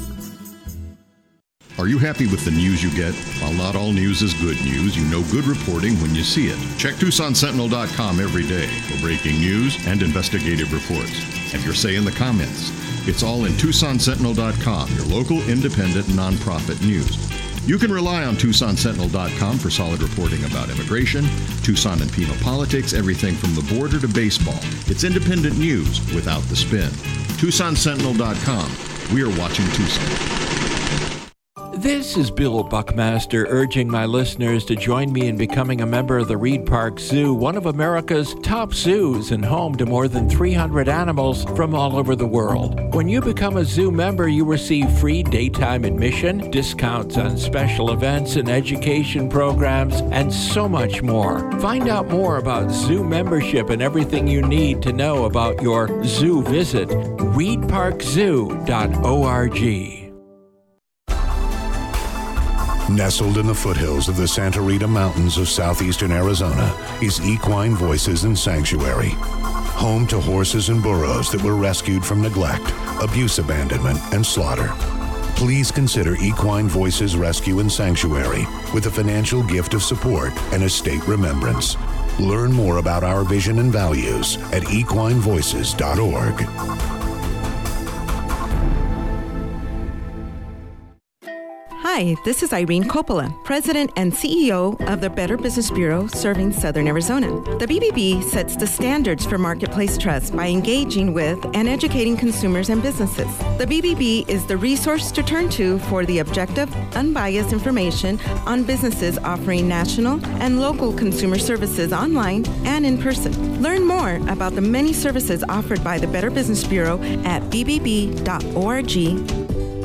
[SPEAKER 2] Are you happy with the news you get? While not all news is good news, you know good reporting when you see it. Check TucsonSentinel.com every day for breaking news and investigative reports. Have your say in the comments. It's all in TucsonSentinel.com, your local independent nonprofit news. You can rely on TucsonSentinel.com for solid reporting about immigration, Tucson and penal politics, everything from the border to baseball. It's independent news without the spin. TucsonSentinel.com. We are watching Tucson.
[SPEAKER 1] This is Bill Buckmaster urging my listeners to join me in becoming a member of the Reed Park Zoo, one of America's top zoos and home to more than 300 animals from all over the world. When you become a zoo member, you receive free daytime admission, discounts on special events and education programs, and so much more. Find out more about zoo membership and everything you need to know about your zoo visit. reedparkzoo.org.
[SPEAKER 5] Nestled in the foothills of the Santa Rita Mountains of southeastern Arizona is Equine Voices and Sanctuary, home to horses and burros that were rescued from neglect, abuse, abandonment, and slaughter. Please consider Equine Voices Rescue and Sanctuary with a financial gift of support and estate remembrance. Learn more about our vision and values at equinevoices.org.
[SPEAKER 7] Hi, this is Irene Coppola, President and CEO of the Better Business Bureau serving Southern Arizona. The BBB sets the standards for marketplace trust by engaging with and educating consumers and businesses. The BBB is the resource to turn to for the objective, unbiased information on businesses offering national and local consumer services online and in person. Learn more about the many services offered by the Better Business Bureau at bbb.org.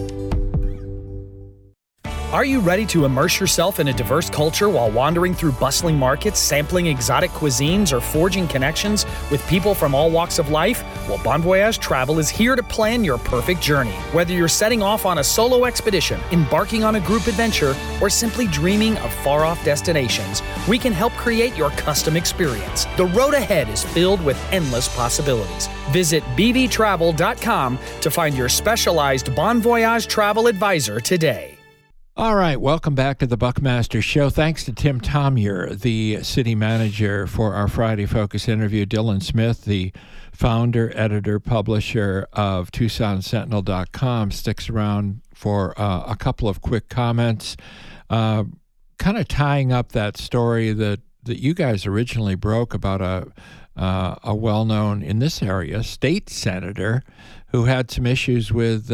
[SPEAKER 8] Are you ready to immerse yourself in a diverse culture while wandering through bustling markets, sampling exotic cuisines, or forging connections with people from all walks of life? Well, Bon Voyage Travel is here to plan your perfect journey. Whether you're setting off on a solo expedition, embarking on a group adventure, or simply dreaming of far-off destinations, we can help create your custom experience. The road ahead is filled with endless possibilities. Visit bvtravel.com to find your specialized Bon Voyage travel advisor today.
[SPEAKER 1] All right, welcome back to the Buckmaster Show. Thanks to Tim Tomyer, the city manager, for our Friday Focus interview. Dylan Smith, the founder, editor, publisher of TucsonSentinel.com, sticks around for a couple of quick comments, kind of tying up that story that you guys originally broke about a well-known, in this area, state senator who had some issues with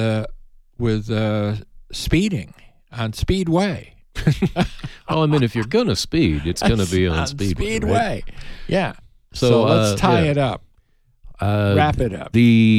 [SPEAKER 1] speeding on Speedway.
[SPEAKER 3] Oh, I mean, if you're going to speed, it's going to be on Speedway.
[SPEAKER 1] Right? Yeah. So let's tie it up. Wrap it up.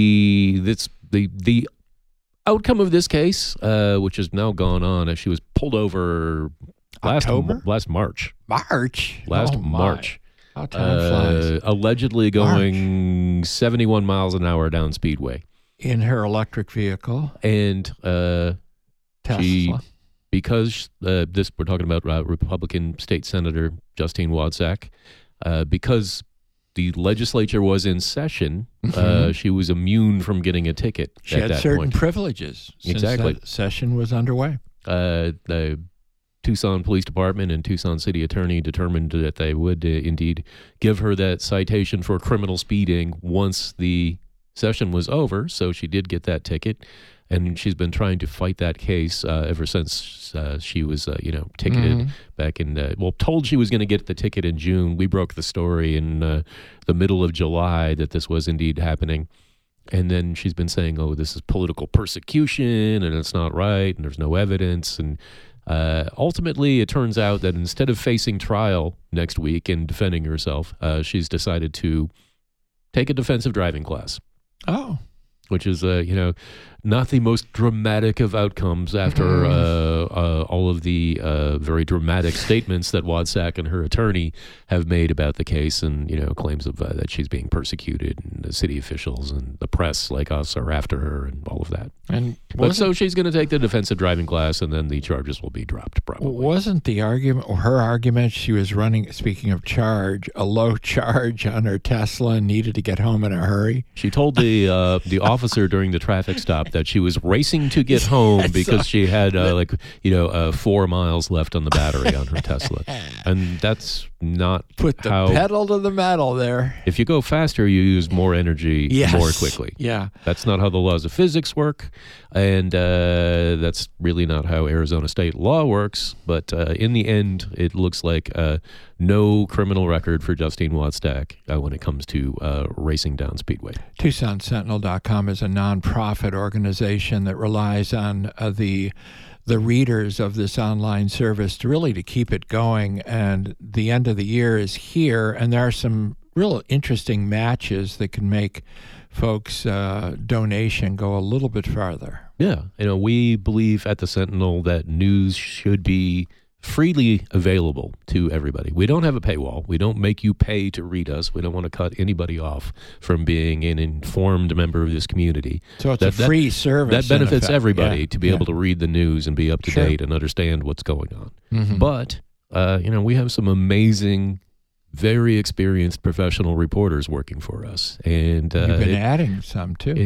[SPEAKER 3] The outcome of this case, which has now gone on, she was pulled over last March. March.
[SPEAKER 1] How time flies.
[SPEAKER 3] Allegedly going 71 miles an hour down Speedway.
[SPEAKER 1] In her electric vehicle.
[SPEAKER 3] And
[SPEAKER 1] Tesla.
[SPEAKER 3] Because we're talking about Republican State Senator Justine Wadzak, because the legislature was in session, she was immune from getting a ticket.
[SPEAKER 1] She had certain privileges since
[SPEAKER 3] exactly.
[SPEAKER 1] that session was underway.
[SPEAKER 3] The Tucson Police Department and Tucson City Attorney determined that they would indeed give her that citation for criminal speeding once the session was over, so she did get that ticket. And she's been trying to fight that case ever since she was, ticketed back in, told she was going to get the ticket in June. We broke the story in the middle of July that this was indeed happening. And then she's been saying, oh, this is political persecution and it's not right and there's no evidence. And ultimately, it turns out that instead of facing trial next week and defending herself, she's decided to take a defensive driving class.
[SPEAKER 1] Oh.
[SPEAKER 3] Which is, not the most dramatic of outcomes after all of the very dramatic statements that Wadzak and her attorney have made about the case, and claims of that she's being persecuted, and the city officials and the press like us are after her, and all of that. But so she's going to take the defensive driving class, and then the charges will be dropped. Probably
[SPEAKER 1] wasn't the argument, or her argument, she was running? Speaking of charge, a low charge on her Tesla and needed to get home in a hurry.
[SPEAKER 3] She told the officer during the traffic stop that she was racing to get home because she had 4 miles left on the battery on her Tesla, and that's not
[SPEAKER 1] put the
[SPEAKER 3] how,
[SPEAKER 1] pedal to the metal there.
[SPEAKER 3] If you go faster, you use more energy more quickly.
[SPEAKER 1] Yeah.
[SPEAKER 3] That's not how the laws of physics work, and that's really not how Arizona state law works. But in the end, it looks like no criminal record for Justine Watstack when it comes to racing down Speedway.
[SPEAKER 1] TucsonSentinel.com is a nonprofit organization that relies on the readers of this online service to keep it going. And the end of the year is here, and there are some real interesting matches that can make folks' donation go a little bit farther.
[SPEAKER 3] Yeah. We believe at the Sentinel that news should be freely available to everybody. We don't have a paywall. We don't make you pay to read us. We don't want to cut anybody off from being an informed member of this community.
[SPEAKER 1] So it's a free service.
[SPEAKER 3] That benefits everybody to be able to read the news and be up to date and understand what's going on. Mm-hmm. But, we have some amazing, very experienced professional reporters working for us. And
[SPEAKER 1] you've been adding some, too.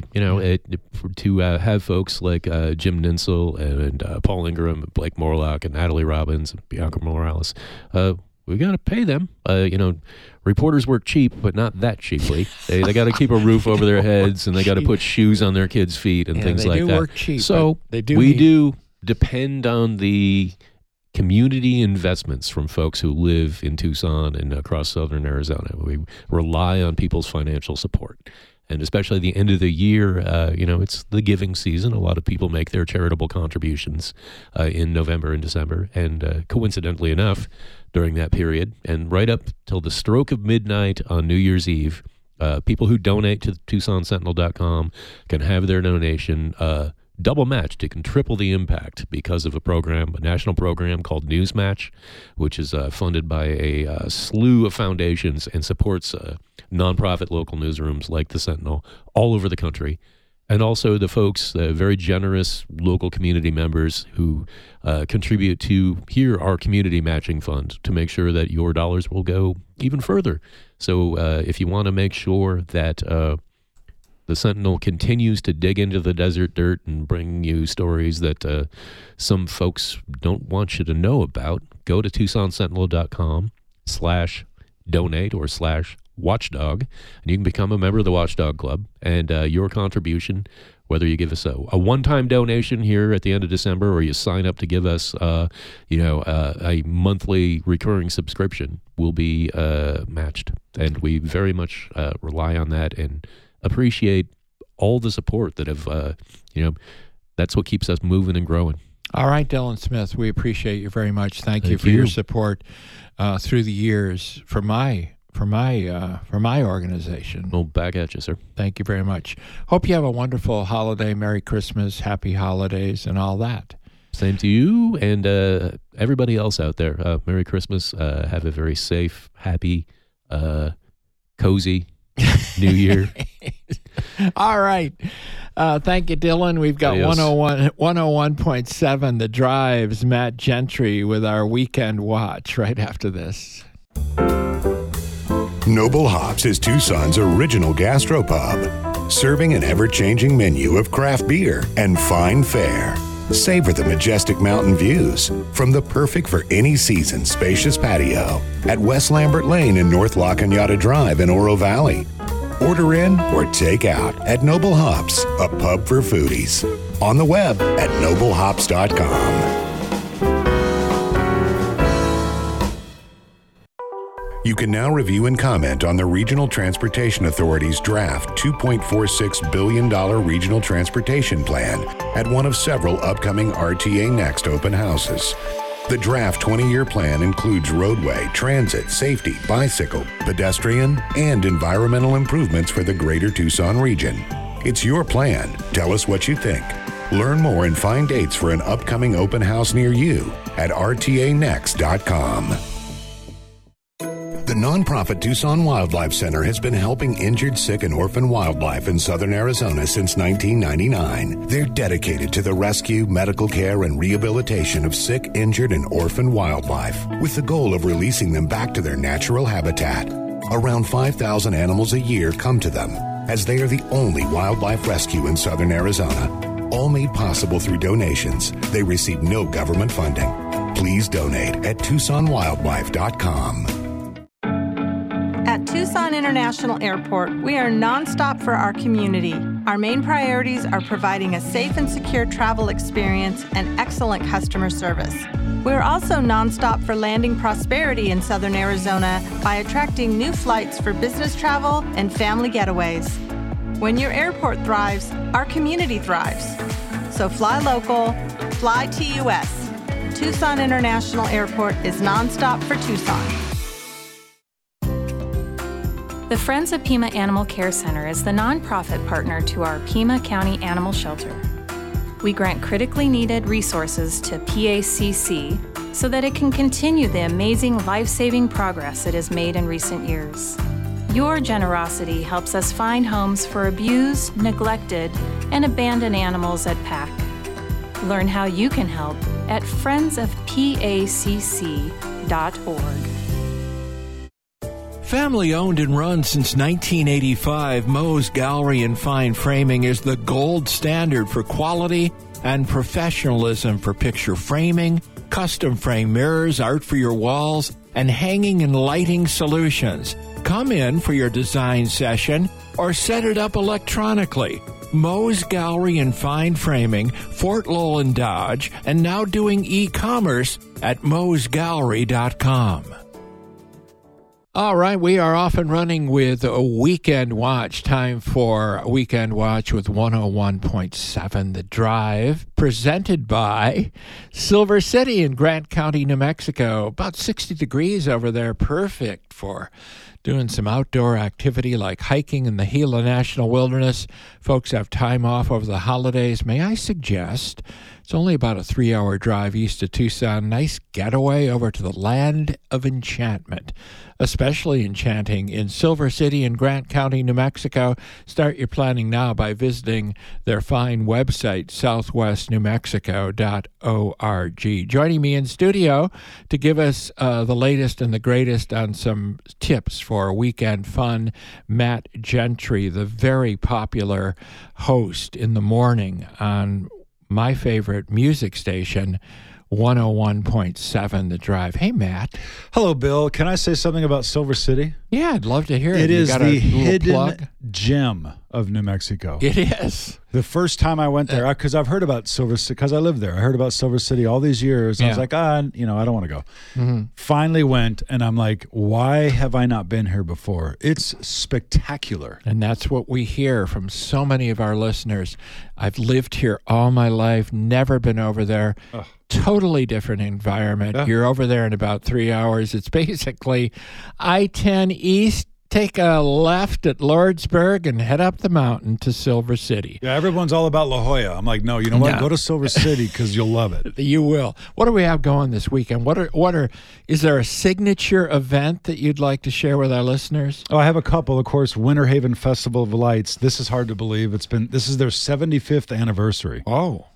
[SPEAKER 3] To have folks like Jim Ninsel and Paul Ingram, and Blake Morlock, and Natalie Robbins, and Bianca Morales, we got to pay them. Reporters work cheap, but not that cheaply. They got to keep a roof over their heads, and they got to put shoes on their kids' feet and things like that.
[SPEAKER 1] They do work cheap.
[SPEAKER 3] So we do depend on the community investments from folks who live in Tucson and across southern Arizona. We rely on people's financial support. And especially the end of the year, it's the giving season. A lot of people make their charitable contributions in November and December. And coincidentally enough, during that period, and right up till the stroke of midnight on New Year's Eve, people who donate to TucsonSentinel.com can have their donation double matched. It can triple the impact because of a national program called Newsmatch, which is funded by a slew of foundations and supports nonprofit local newsrooms like the Sentinel all over the country. And also the folks, very generous local community members who contribute to our community matching fund to make sure that your dollars will go even further. So if you want to make sure that the Sentinel continues to dig into the desert dirt and bring you stories that some folks don't want you to know about, go to TucsonSentinel.com/donate or /watchdog, and you can become a member of the Watchdog Club. And your contribution, whether you give us a one-time donation here at the end of December or you sign up to give us a monthly recurring subscription, will be matched. And we very much rely on that and appreciate all the support that have, that's what keeps us moving and growing.
[SPEAKER 1] All right, Dylan Smith, we appreciate you very much. Thank you for your support through the years for my organization.
[SPEAKER 3] Well, back at you, sir.
[SPEAKER 1] Thank you very much. Hope you have a wonderful holiday, Merry Christmas, Happy Holidays, and all that.
[SPEAKER 3] Same to you and everybody else out there. Merry Christmas. Have a very safe, happy, cozy New Year.
[SPEAKER 1] All right. Thank you, Dylan. We've got 101.7 The Drive's Matt Gentry with our Weekend Watch right after this.
[SPEAKER 5] Noble Hops is Tucson's original gastropub, serving an ever-changing menu of craft beer and fine fare. Savor the majestic mountain views from the perfect for any season spacious patio at West Lambert Lane and North La Cañada Drive in Oro Valley. Order in or take out at Noble Hops, a pub for foodies. On the web at noblehops.com. You can now review and comment on the Regional Transportation Authority's draft $2.46 billion Regional Transportation Plan at one of several upcoming RTA Next open houses. The draft 20-year plan includes roadway, transit, safety, bicycle, pedestrian, and environmental improvements for the greater Tucson region. It's your plan. Tell us what you think. Learn more and find dates for an upcoming open house near you at rtanext.com. The nonprofit Tucson Wildlife Center has been helping injured, sick, and orphan wildlife in southern Arizona since 1999. They're dedicated to the rescue, medical care, and rehabilitation of sick, injured, and orphan wildlife, with the goal of releasing them back to their natural habitat. Around 5,000 animals a year come to them, as they are the only wildlife rescue in southern Arizona. All made possible through donations. They receive no government funding. Please donate at TucsonWildlife.com.
[SPEAKER 9] Tucson International Airport, we are nonstop for our community. Our main priorities are providing a safe and secure travel experience and excellent customer service. We're also nonstop for landing prosperity in Southern Arizona by attracting new flights for business travel and family getaways. When your airport thrives, our community thrives. So fly local, fly TUS. Tucson International Airport is nonstop for Tucson.
[SPEAKER 10] The Friends of Pima Animal Care Center is the nonprofit partner to our Pima County Animal Shelter. We grant critically needed resources to PACC so that it can continue the amazing life-saving progress it has made in recent years. Your generosity helps us find homes for abused, neglected, and abandoned animals at PAC. Learn how you can help at friendsofpacc.org.
[SPEAKER 1] Family owned and run since 1985, Moe's Gallery and Fine Framing is the gold standard for quality and professionalism for picture framing, custom frame mirrors, art for your walls, and hanging and lighting solutions. Come in for your design session or set it up electronically. Moe's Gallery and Fine Framing, Fort Lowell and Dodge, and now doing e-commerce at moesgallery.com. All right, we are off and running with a Weekend Watch. Time for a Weekend Watch with 101.7 The Drive, presented by Silver City in Grant County, New Mexico. About 60 degrees over there, perfect for doing some outdoor activity like hiking in the Gila National Wilderness. Folks have time off over the holidays. May I suggest it's only about a 3-hour drive east of Tucson. Nice getaway over to the land of enchantment, especially enchanting in Silver City in Grant County, New Mexico. Start your planning now by visiting their fine website, southwestnewmexico.org. Joining me in studio to give us the latest and the greatest on some tips for weekend fun, Matt Gentry, the very popular host in the morning on my favorite music station, 101.7 The Drive. Hey, Matt.
[SPEAKER 11] Hello, Bill. Can I say something about Silver City?
[SPEAKER 1] Yeah, I'd love to hear it.
[SPEAKER 11] It is the hidden
[SPEAKER 1] plug?
[SPEAKER 11] gem of New Mexico.
[SPEAKER 1] It is.
[SPEAKER 11] The first time I went there, because I've heard about Silver City, because I lived there. I heard about Silver City all these years. I was like, I don't want to go. Mm-hmm. Finally went, and I'm like, why have I not been here before? It's spectacular.
[SPEAKER 1] And that's what we hear from so many of our listeners. I've lived here all my life, never been over there. Ugh. Totally different environment. Yeah. You're over there in about 3 hours. It's basically I-10 East. Take a left at Lordsburg and head up the mountain to Silver City.
[SPEAKER 11] Yeah, everyone's all about La Jolla. I'm like, no, you know what? No. Go to Silver City because you'll love it.
[SPEAKER 1] You will. What do we have going this weekend? Is there a signature event that you'd like to share with our listeners?
[SPEAKER 11] Oh, I have a couple. Of course, Winter Haven Festival of Lights. This is hard to believe. This is their 75th anniversary.
[SPEAKER 1] Oh.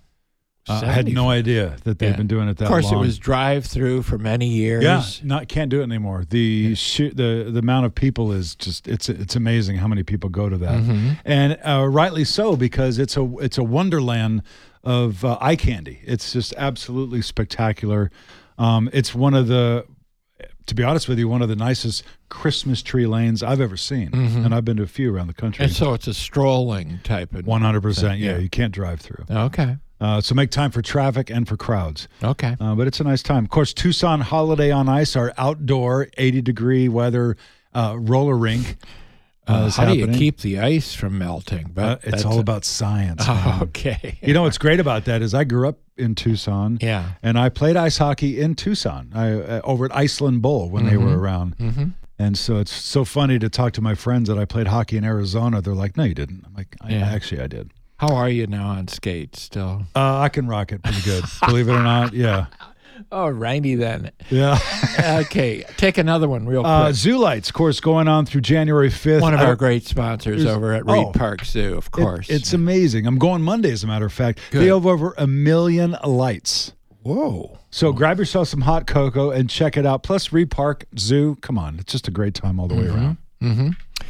[SPEAKER 11] I had no idea that they've been doing it that long.
[SPEAKER 1] Of course, it was drive-through for many years.
[SPEAKER 11] Yeah, can't do it anymore. The amount of people is just it's amazing how many people go to that, and rightly so, because it's a wonderland of eye candy. It's just absolutely spectacular. It's one of the, to be honest with you, one of the nicest Christmas tree lanes I've ever seen, and I've been to a few around the country.
[SPEAKER 1] And so it's a strolling type of
[SPEAKER 11] 100%. Yeah, you can't drive through.
[SPEAKER 1] Okay.
[SPEAKER 11] So make time for traffic and for crowds.
[SPEAKER 1] Okay.
[SPEAKER 11] But it's a nice time. Of course, Tucson Holiday on Ice, our outdoor 80-degree weather roller rink.
[SPEAKER 1] How do you keep the ice from melting?
[SPEAKER 11] But it's all about science.
[SPEAKER 1] Okay.
[SPEAKER 11] You know what's great about that is I grew up in Tucson.
[SPEAKER 1] Yeah.
[SPEAKER 11] And I played ice hockey in Tucson over at Iceland Bowl when they were around. Mm-hmm. And so it's so funny to talk to my friends that I played hockey in Arizona. They're like, no, you didn't. I'm like, actually, I did.
[SPEAKER 1] How are you now on skates still?
[SPEAKER 11] I can rock it pretty good, believe it or not. Yeah.
[SPEAKER 1] Oh, righty then.
[SPEAKER 11] Yeah.
[SPEAKER 1] Okay, take another one real quick.
[SPEAKER 11] Zoo Lights, of course, going on through January 5th.
[SPEAKER 1] One of our great sponsors over at Reed Park Zoo, of course.
[SPEAKER 11] It's amazing. I'm going Monday, as a matter of fact. Good. They have over 1 million lights.
[SPEAKER 1] Whoa.
[SPEAKER 11] So grab yourself some hot cocoa and check it out. Plus, Reed Park Zoo, come on. It's just a great time all the way around.
[SPEAKER 1] Mm-hmm.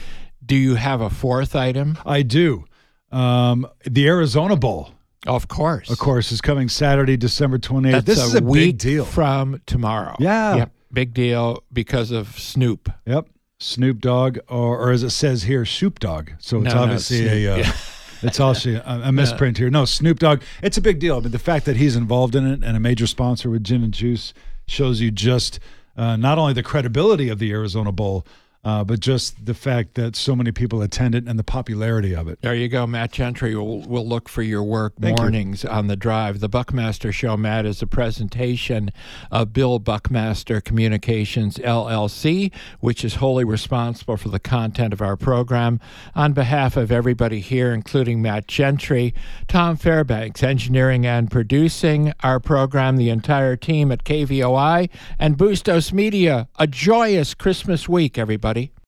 [SPEAKER 1] Do you have a fourth item?
[SPEAKER 11] I do. The Arizona Bowl.
[SPEAKER 1] Of course,
[SPEAKER 11] is coming Saturday, December 28th.
[SPEAKER 1] This
[SPEAKER 11] is a
[SPEAKER 1] week
[SPEAKER 11] big deal.
[SPEAKER 1] From tomorrow.
[SPEAKER 11] Yeah.
[SPEAKER 1] Yep. Big deal because of Snoop.
[SPEAKER 11] Yep. Snoop Dogg, or as it says here, Shoop Dogg. So it's obviously it's also a misprint here. No, Snoop Dogg. It's a big deal. But the fact that he's involved in it and a major sponsor with Gin and Juice shows you just not only the credibility of the Arizona Bowl, but just the fact that so many people attend it and the popularity of it.
[SPEAKER 1] There you go. Matt Gentry will look for your work mornings on the drive. The Buckmaster Show, Matt, is a presentation of Bill Buckmaster Communications, LLC, which is wholly responsible for the content of our program. On behalf of everybody here, including Matt Gentry, Tom Fairbanks, engineering and producing our program, the entire team at KVOI, and Bustos Media, a joyous Christmas week, everybody.